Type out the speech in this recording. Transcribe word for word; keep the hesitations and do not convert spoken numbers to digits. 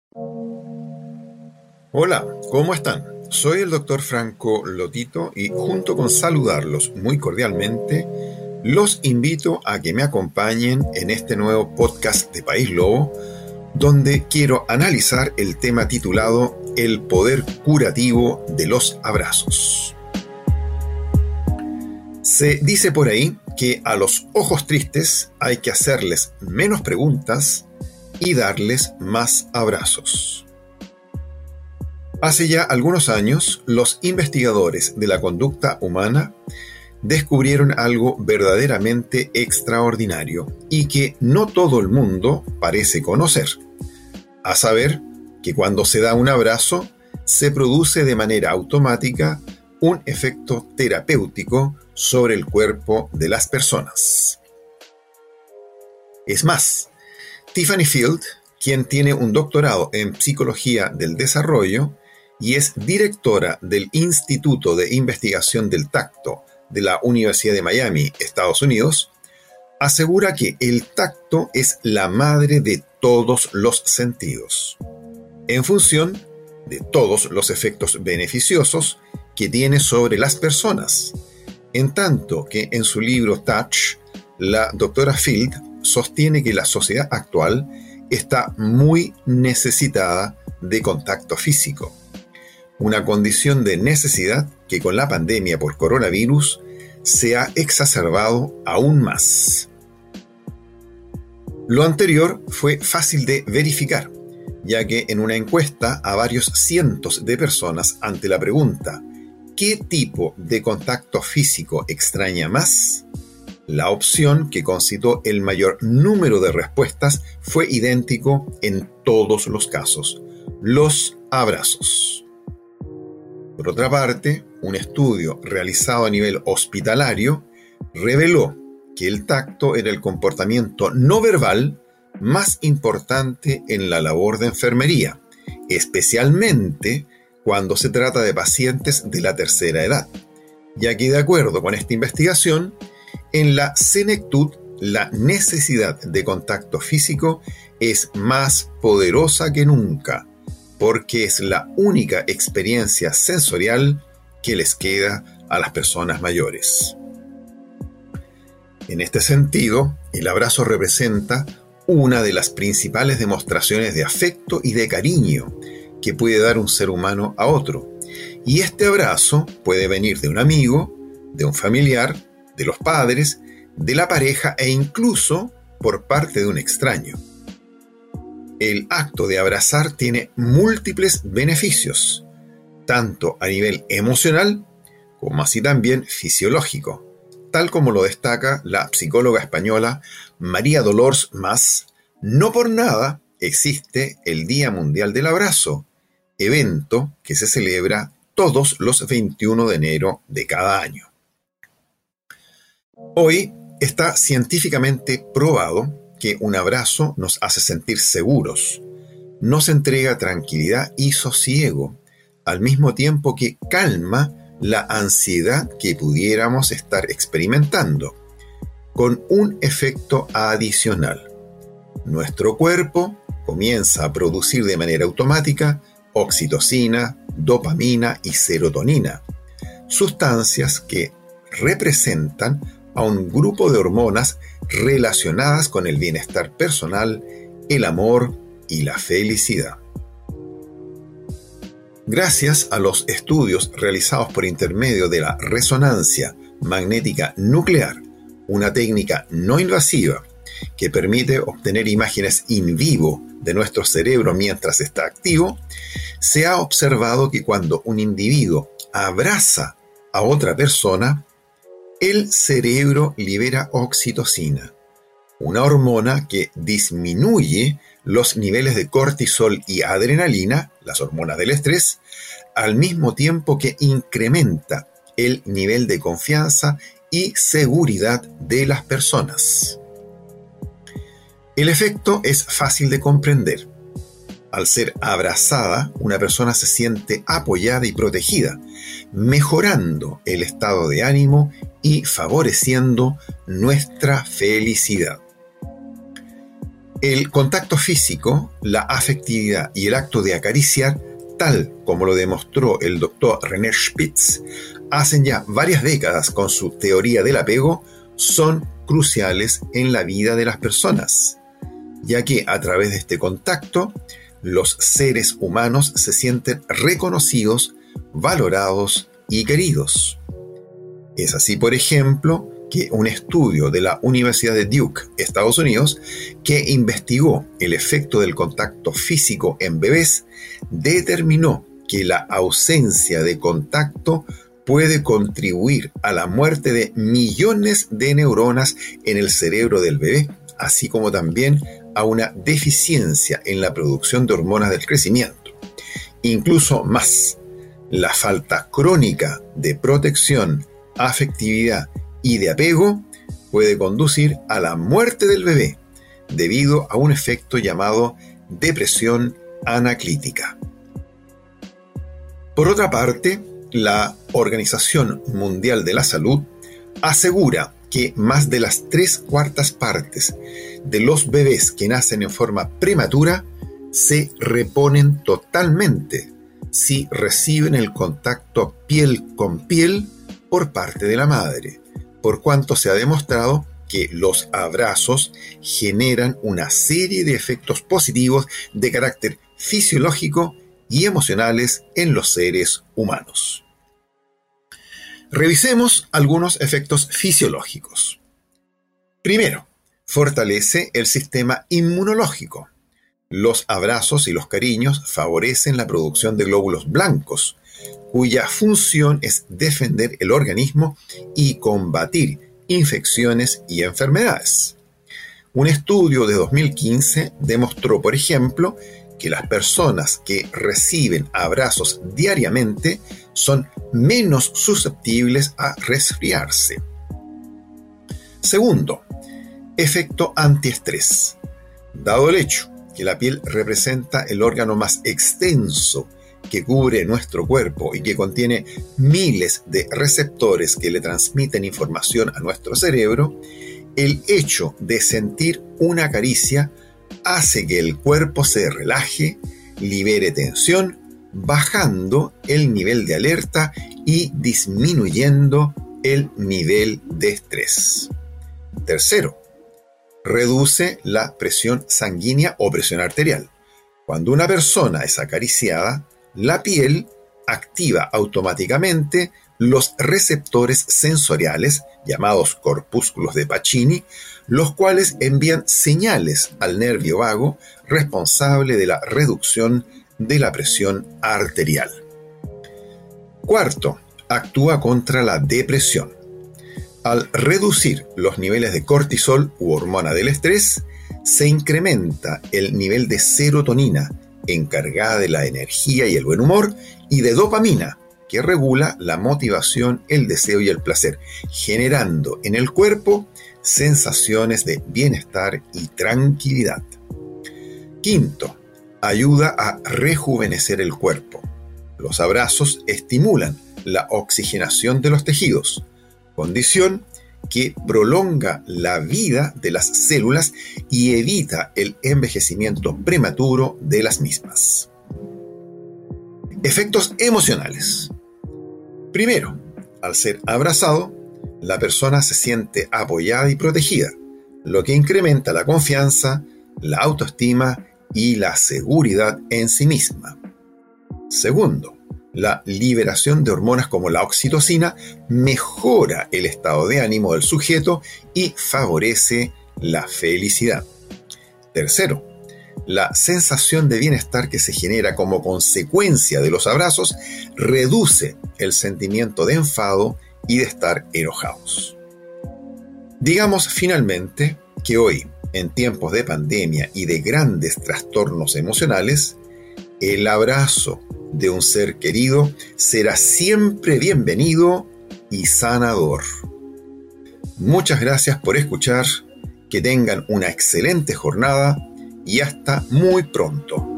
Hola, ¿cómo están? Soy el doctor Franco Lotito y junto con saludarlos muy cordialmente, los invito a que me acompañen en este nuevo podcast de País Lobo, donde quiero analizar el tema titulado El poder curativo de los abrazos. Se dice por ahí que a los ojos tristes hay que hacerles menos preguntas y darles más abrazos. Hace ya algunos años, los investigadores de la conducta humana descubrieron algo verdaderamente extraordinario y que no todo el mundo parece conocer, a saber que cuando se da un abrazo se produce de manera automática un efecto terapéutico sobre el cuerpo de las personas. Es más, Tiffany Field, quien tiene un doctorado en Psicología del Desarrollo y es directora del Instituto de Investigación del Tacto de la Universidad de Miami, Estados Unidos, asegura que el tacto es la madre de todos los sentidos, en función de todos los efectos beneficiosos que tiene sobre las personas, en tanto que en su libro Touch, la doctora Field sostiene que la sociedad actual está muy necesitada de contacto físico, una condición de necesidad que con la pandemia por coronavirus se ha exacerbado aún más. Lo anterior fue fácil de verificar, ya que en una encuesta a varios cientos de personas ante la pregunta ¿qué tipo de contacto físico extraña más?, la opción que concitó el mayor número de respuestas fue idéntico en todos los casos: los abrazos. Por otra parte, un estudio realizado a nivel hospitalario reveló que el tacto era el comportamiento no verbal más importante en la labor de enfermería, especialmente cuando se trata de pacientes de la tercera edad, ya que de acuerdo con esta investigación, en la senectud la necesidad de contacto físico es más poderosa que nunca, porque es la única experiencia sensorial que les queda a las personas mayores. En este sentido, el abrazo representa una de las principales demostraciones de afecto y de cariño que puede dar un ser humano a otro. Y este abrazo puede venir de un amigo, de un familiar, de los padres, de la pareja e incluso por parte de un extraño. El acto de abrazar tiene múltiples beneficios, tanto a nivel emocional como así también fisiológico, tal como lo destaca la psicóloga española María Dolors Mas. No por nada existe el Día Mundial del Abrazo, evento que se celebra todos los veintiuno de enero de cada año. Hoy está científicamente probado que un abrazo nos hace sentir seguros, nos entrega tranquilidad y sosiego, al mismo tiempo que calma la ansiedad que pudiéramos estar experimentando, con un efecto adicional. Nuestro cuerpo comienza a producir de manera automática oxitocina, dopamina y serotonina, sustancias que representan a un grupo de hormonas relacionadas con el bienestar personal, el amor y la felicidad. Gracias a los estudios realizados por intermedio de la resonancia magnética nuclear, una técnica no invasiva que permite obtener imágenes in vivo de nuestro cerebro mientras está activo, se ha observado que cuando un individuo abraza a otra persona, el cerebro libera oxitocina, una hormona que disminuye los niveles de cortisol y adrenalina, las hormonas del estrés, al mismo tiempo que incrementa el nivel de confianza y seguridad de las personas. El efecto es fácil de comprender. Al ser abrazada, una persona se siente apoyada y protegida, mejorando el estado de ánimo y favoreciendo nuestra felicidad. El contacto físico, la afectividad y el acto de acariciar, tal como lo demostró el doctor René Spitz, hacen ya varias décadas con su teoría del apego, son cruciales en la vida de las personas, ya que a través de este contacto, los seres humanos se sienten reconocidos, valorados y queridos. Es así, por ejemplo, que un estudio de la Universidad de Duke, Estados Unidos, que investigó el efecto del contacto físico en bebés, determinó que la ausencia de contacto puede contribuir a la muerte de millones de neuronas en el cerebro del bebé, así como también a una deficiencia en la producción de hormonas del crecimiento. Incluso más, la falta crónica de protección, afectividad y de apego puede conducir a la muerte del bebé debido a un efecto llamado depresión anaclítica. Por otra parte, la Organización Mundial de la Salud asegura que más de las tres cuartas partes de los bebés que nacen en forma prematura se reponen totalmente si reciben el contacto piel con piel por parte de la madre, por cuanto se ha demostrado que los abrazos generan una serie de efectos positivos de carácter fisiológico y emocionales en los seres humanos. Revisemos algunos efectos fisiológicos. Primero, fortalece el sistema inmunológico. Los abrazos y los cariños favorecen la producción de glóbulos blancos, cuya función es defender el organismo y combatir infecciones y enfermedades. Un estudio de dos mil quince demostró, por ejemplo, que las personas que reciben abrazos diariamente son menos susceptibles a resfriarse. Segundo, efecto antiestrés. Dado el hecho que la piel representa el órgano más extenso que cubre nuestro cuerpo y que contiene miles de receptores que le transmiten información a nuestro cerebro, el hecho de sentir una caricia hace que el cuerpo se relaje, libere tensión, bajando el nivel de alerta y disminuyendo el nivel de estrés. Tercero, reduce la presión sanguínea o presión arterial. Cuando una persona es acariciada, la piel activa automáticamente los receptores sensoriales, llamados corpúsculos de Pacini, los cuales envían señales al nervio vago responsable de la reducción de la presión arterial. Cuarto, actúa contra la depresión. Al reducir los niveles de cortisol u hormona del estrés, se incrementa el nivel de serotonina, encargada de la energía y el buen humor, y de dopamina, que regula la motivación, el deseo y el placer, generando en el cuerpo sensaciones de bienestar y tranquilidad. Quinto, ayuda a rejuvenecer el cuerpo. Los abrazos estimulan la oxigenación de los tejidos, condición que prolonga la vida de las células y evita el envejecimiento prematuro de las mismas. Efectos emocionales. Primero, al ser abrazado, la persona se siente apoyada y protegida, lo que incrementa la confianza, la autoestima y la seguridad en sí misma. Segundo, la liberación de hormonas como la oxitocina mejora el estado de ánimo del sujeto y favorece la felicidad. Tercero, la sensación de bienestar que se genera como consecuencia de los abrazos reduce el sentimiento de enfado y de estar enojados. Digamos finalmente que hoy, en tiempos de pandemia y de grandes trastornos emocionales, el abrazo de un ser querido será siempre bienvenido y sanador. Muchas gracias por escuchar, que tengan una excelente jornada y hasta muy pronto.